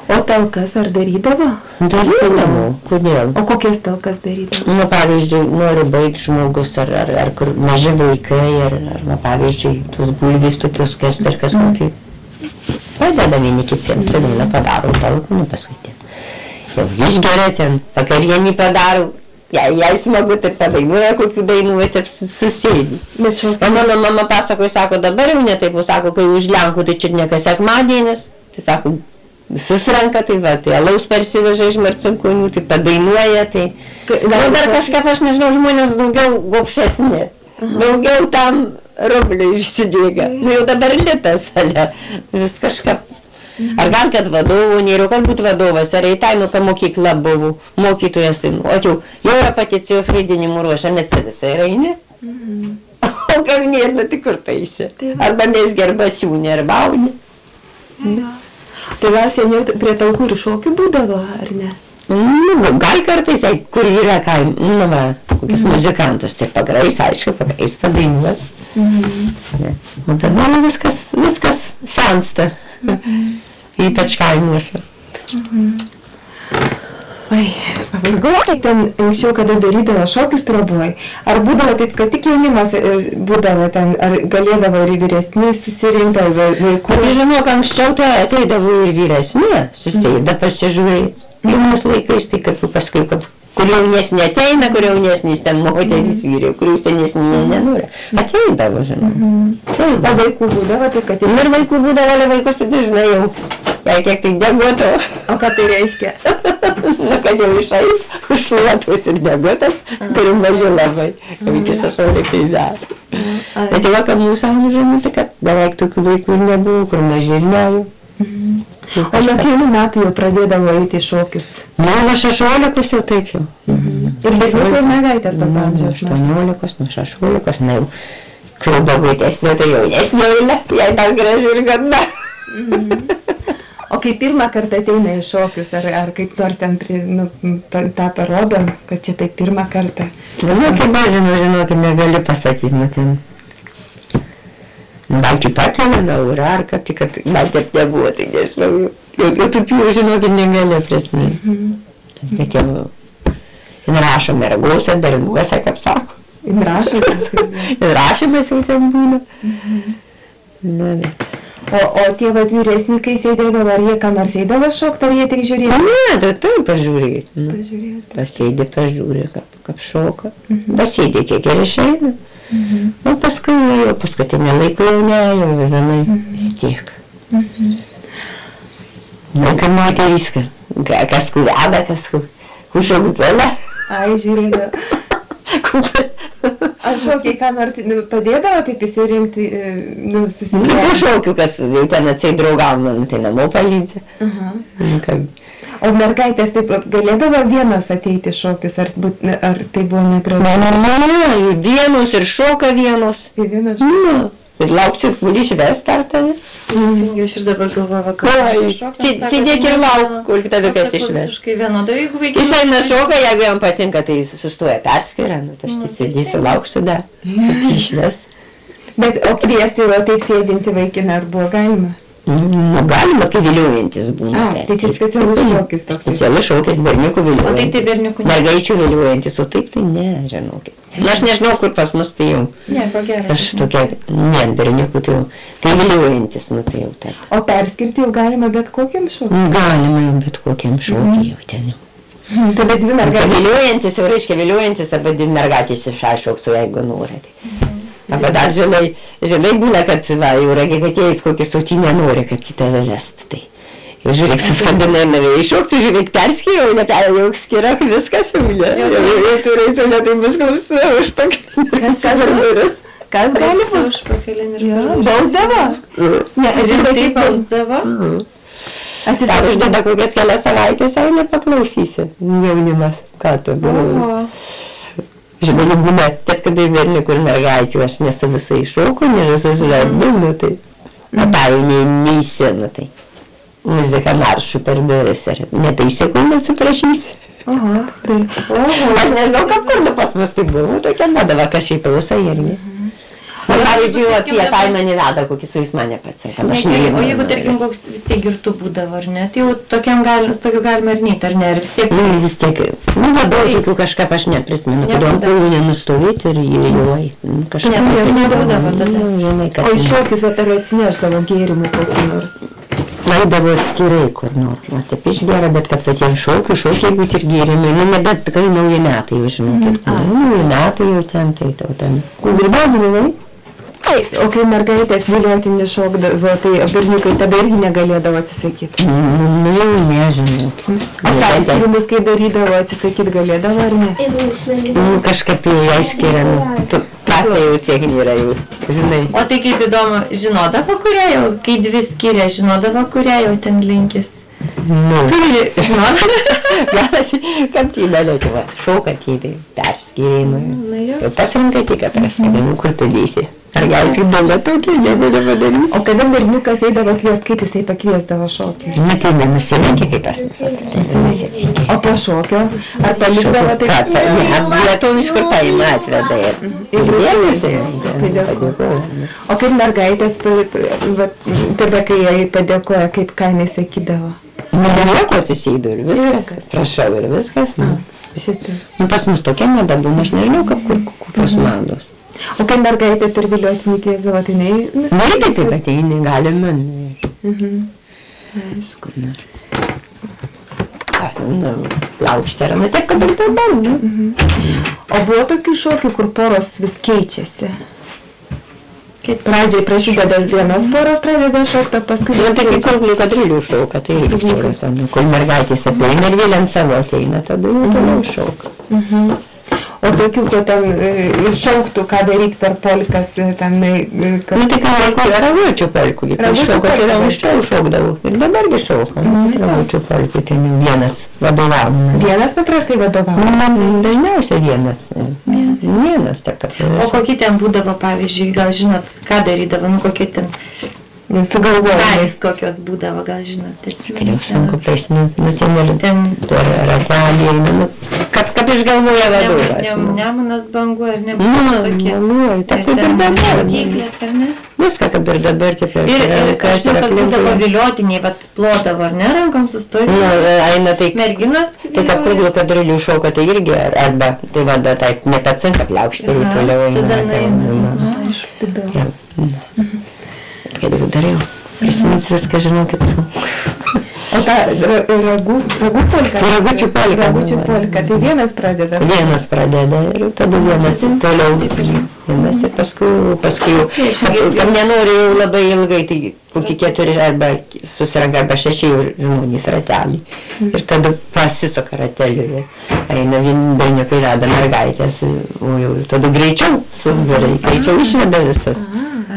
O talkas ar darydavo? Darydavo, kodėl? O kokias talkas darydavo? Nu, pavyzdžiui, nori baigti žmogus, ar kur maži vaikai, ar pavyzdžiui, tos bulvės tokios kas ir kas kokį. Padeda vieni kitiems, vadina, padaro talką, nu paskui. Jau išgeria ten, vakarienį padaro. Jei smagu, tai padainuoja kokių dainų, ir susėdi. O mano mama pasakoja, sako, dabar jau netaip, sako, kai už Lenkų, tai čia niekas sekmadienis, tai sako, visus renka, tai va, tai alaus parsiveža iš Marcinkonių, tai padainuoja, tai... Gal dar kažkaip, aš nežinau, žmonės daugiau gopšesni, daugiau tam rublių išsidėga. Nu jau dabar litas, ale, vis kažkaip... Ar gal kad vadovų, nėra, kad būtų vadovas, ar Eitainoka mokykla buvo, mokytojas, tai, o jau yra paticijos vaidinimų ruošia, net visai raini. O kam nėra, tai kur taisi? Arba mes gerba siūnė, arba aunė. Tai gal seniau prie talkų ir šokių būdavo, ar ne? Gal kartais, kur yra kaim, nu va, kokis muzikantas, tai pagrais, aišku, pagrais, padainuos. O dabar viskas sensta. Ypač kaimuose. Oi, pavargau, ten anksčiau, kada darydavo šokius troboj, ar būdavo taip, kad tik jaunimas būdavo ten, ar galėdavo ir vyresni susirinkti vaikų? Žinok, anksčiau tai ateidavo ir vyresni, susėda pasižiūrėti. Jaunos laikais, tai kad paskui, kur jaunesnė ateina, kur jaunesnis ten moteris vyrai, kur jau senesnė nenori. Ateidavo, žinok. O vaikų būdavo, tai kad... Ir vaikų būdavo, ale vaikus tai dažnai jau, jei kiek tai deguoto. O ką tai reiškia? Na, kad jau išai, užšluotus ir deguotas, turim mažiau labai, jau iki 16 metų. Bet jau, kad mūsų amžiumi, tai kad beveik tokių vaikų nebuvo, kur maži ir nejau. O nuo kelių metų jau pradėdavo eiti šokius? Nu, nuo 16 jau taip jau. Ir berniukai ir mergaitės tokio amžiaus? Nuo 18, nuo 16, na jau. Kai bagutesnė, tai jaunesnė eilė, jei dar graži ir gana. O kai pirmą kartą ateina į šokius, ar kaip nors ten tą parodo, kad čia tai pirmą kartą? Nu, kaip aš žinokit, negaliu pasakyti, nu ten. Gal kaip atėmė, ar kad tik, gal taip nebuvo, tai nežinau, jau taip jau žinokit negali prasminti. Bet jau, jin rašo mergose, berniuose, kaip sako. Jin rašo? Jin rašymas jau ten būna. O tie vyresni, kai sėdėdavo, ar jie ką nors eidavo šokti, ar jie tik žiūrėjo? Ne, tai taip pažiūrėti. Pasėdė, pažiūrė, kaip šoka. Pasėdė, kiek ir išeina. O paskui jau paskutinę laiką jau ne, jau vienai vis tiek. Nu, kaip moterys, kas kuveda, kas kušaugdėlė. Ai, žiūrėjau. Ar šokiai ką nors padėdavo taip įsirinkti, susirinkti? Nu, šokių, kas jau ten atseit draugavimą, tai namo palydžia. O mergaitės taip galėdavo vienos ateiti šokius, ar tai buvo nedraugiška? Ne, vienos ir šoka vienos. Vienos šoka? Ir lauksit, kur išvest ar tai? Jūs ir dabar galvojate, kad šoka. Sėdėk ir lauk, kur tada kas išvest. Vienodai, jeigu vaikai... Jis eina šoka, jeigu jam patinka, tai sustoja perskiria, nu, tai aš sėdėsiu, lauksiu dar, kad išves. Bet o kviesti taip sėdinti vaikiną, ar buvo galima? Nu, galima, kai viliuojantis būna. Tai čia specialus šokis toks. Specialus šokis, berniukų viliuojantis. O tai tai berniukų ne? Mergaičių viliuojantis, o taip tai ne, žinokit. Na, aš nežinau, kur pas mus tai jau. Ne, ko gerai. Aš tokia, ne, berniukų tai jau. Tai viliuojantis, nu tai jau taip. O perskirti jau galima bet kokiam šokiui? Galima jau bet kokiam šokiui jau ten jau. Tada dvi mergaitės. Viliuojantis, jau reiškia viliuojantis, arba dvi mergaitės iššauksu, jeigu nori. Arba dar žinai būna, kad va, jau ragi katėjais kokį sautinę nori, kad kitą vėlest. Tai jau žiūrėk, suskambinai navė iššokti, žiūrėk, perskiriau, neperėjau skira, viskas jau ne. Jau turėtų ne taip bus klausiau, užpakalinį. Kas gali būti? Užpakalinį. Bausdavo? Ne, rimtai bausdavo. Ar uždeda kokias kelias savaitės, jau nepaklausysi. Jaunimas, ką tu galvoji. Žinoma, būna, taip kad ir berniukų ir mergaičių, aš nesu visai iššoku, ne visus vedu, nu tai. O tą jau neįsinu, tai. Muzika maršų per duris, ar netaisė, kur neatsiprašysi. Oho. Aš nežinau, kad kur pas mus tai buvo, tokia madava, kas šiaip visai irgi. pavyzdžiui, tie kaimą neveda, kokį su jis mane pats. O jeigu, tarkim, koks vis tiek girtų būdavo, ar ne, tai jau tokiu galima ir neiti, ar ne, ir vis tiek. Vis tiek, labiau tokių kažką aš neprisimenu, kodėl kūlų nenustovėti ir jau kažką. Nebūdavo tada. O iš šokius ar atsinešdavo gėrimų kokį nors? Laidavo atskirai kur nors, taip išgeria, bet kad patiems šokiai būti ir gėrimai, nebet tikrai nauji metai, jau žinokit, nauji metai jau ten, ten. Grybausimai? O kai mergaitės viliotinį šokdavo, tai berniukai tada irgi negalėdavo atsisakyti? Nežinau. O perskirimus, kai darydavo, atsisakyti galėdavo ar ne? Kažkaip jau skiria, pasai jau tiek nėra jau, žinai. O tai kaip įdomu, žinodavo, kurią jau, kai dvi skiria, žinodavo, kurią jau ten linkis? Žinodavo? Kad tai dalėti, šoka tai perskiriai, jau pasirinkai tik perskiriai, kur tu dėsi. Ar gal kaip dėlė tokį, jeigu nepadarysi. O kada berniukas eidavo kviest, kaip jisai pakviesdavo šokį? Tai nenusilenkė, kaip pas mus. O po šokio? Ar palikdavo taip? Ne, lietuviškur paima atveda ir padėkoja. O kaip mergaitės, tada kai jai padėkoja, kaip ką jinai sakydavo? Nieko atsisėdo ir viskas, prašau ir viskas. Pas mus tokia mada būna, aš nežinau, kokios mados. O kai mergaitė per viliotinį kviesdavo, tai jinai... Na, taip, bet jinai galime. Aišku. Plaukštė, taip, kad ir tai bando. O buvo tokių šokių, kur poros vis keičiasi? Pradžiai prasideda vienos poros, pradeda šokti, paskui... Tai kai kurblių kadrilių šoka, tai irgi poros, kol mergaitės ateina ir vėl ant savo ateina, tada jau toliau šoka. O tokių, kad ten šauktų, ką daryti per polkas, ten... Tai ką raguočių polkų, tai anksčiau šaukdavau ir dabargi šauka. Raguočių polkų, tai vienas vadovavo. Vienas paprastai vadovavo? Dažniausiai vienas. O kokie ten būdavo, pavyzdžiui, gal žinot, ką darydavo, kokie ten... Sugalvojimais kokios būdavo, gal žinot. Tai jau sunku prisimenu, ten rateliai, kaip išgalvoja vadovas. Nemunas banguoja, ar nebūtų tokie. Taip ir dabar. Viską kaip ir dabar, kaip ir aš žinau, kad būdavo viliotiniai, bet plodavo, ar ne, rankom sustojti. Eina taip. Merginos. Tai kad kurblių kadrilių šauka, tai irgi, arba, tai vada, taip, nepacinka pliaukštė, ir toliau eina. Kad jau dariau. Prisimins viską, žinokit, su. O ta ragų polka? Ragučių polka. Ragučių polka. Tai vienas pradeda? Vienas pradeda ir tada vienas toliau. Vienas ir paskui jau. Kam nenori jau labai ilgai, tai kokį 4 arba susiranka arba 6 žmonės ratelį. Ir tada pasisuka rateliu. Eina vieni berniukai rada mergaitės. O jau tada greičiau susburia, greičiau išveda visas.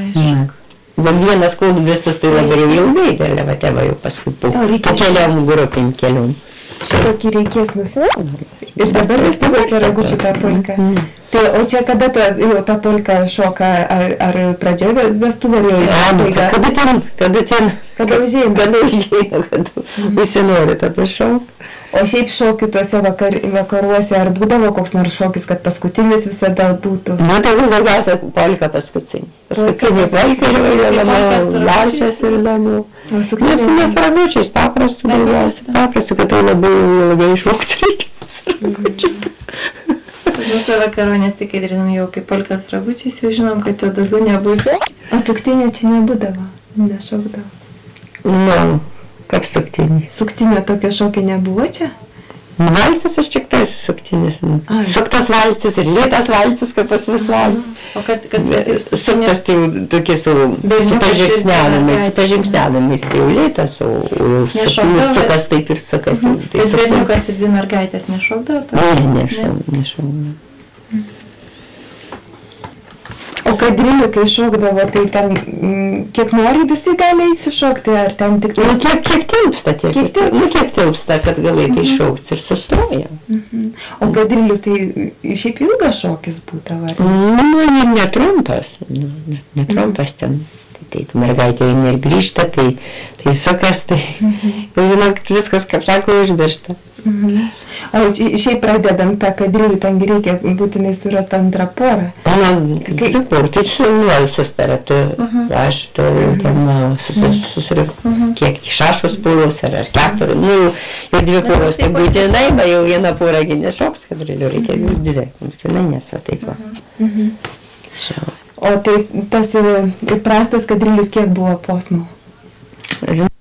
Vienas kol visas tai labai ilgai, tai va tėva jau paskui po keliom grupėm keliom. Šitokį reikės nusilaukti. Ir dabar vis tik reikia ragučių tą polką. Tai, o čia kada ta polka šoka, ar pradžioje vestuvėje? Kada užeina, kada visi nori tada šokti. O šiaip šokių tuose vakaruose, ar būdavo koks nors šokis, kad paskutinis visada būtų? Na, tai daugiausia polka paskutinė. Paskutinė polka ir vėliau lašės ir labiau. Nes ragučiais paprastų daugiausia. Paprastų, kad tai labai ilgai išmokti reikia. Mūsų vakaronės tik įdrinom jau kaip polkas ragučiais, jau žinom, kad jo daugiau nebus. O suktinio čia nebūdavo? Nešokdavo? Nu. Kaip suktinė? Suktinio tokio šokio nebuvo čia? Valcis aš tik tai suktinis. Suktas valcis ir lėtas valcis, kaip pas vis valcis. O kad suktas tai tokie su pažingsnelėmis, tai jau lėtas, o sukas taip ir sukas. Bet berniukas ir dvi mergaitės nešokdavo to? Ne, nešokdavo. O kadrilių, kai šokdavo, tai ten kiek nori visi gali įsišokti, ar ten tik... Nu, kiek tilpsta, kad galėtų iššokti ir sustoja. O kadrilius, tai šiaip ilgas šokis būdavo, ar? Nu, ir netrumpas. Netrumpas ten. Tai mergaitė ir grįžta, tai sukas, tai... Žinok, viskas, kaip sako, išbiršta. O šiaip pradedant tą kadrilių, ten reikia būtinai surasti antrą porą. Tai susitaria, aš kiek 6 poros ar 4, jau 2 poros, tai būtinai, bet jau viena pora nešoks kadrilių, reikia jau 2, būtinai nesu taip va. O tai tas įprastas kadrilius kiek buvo posmų?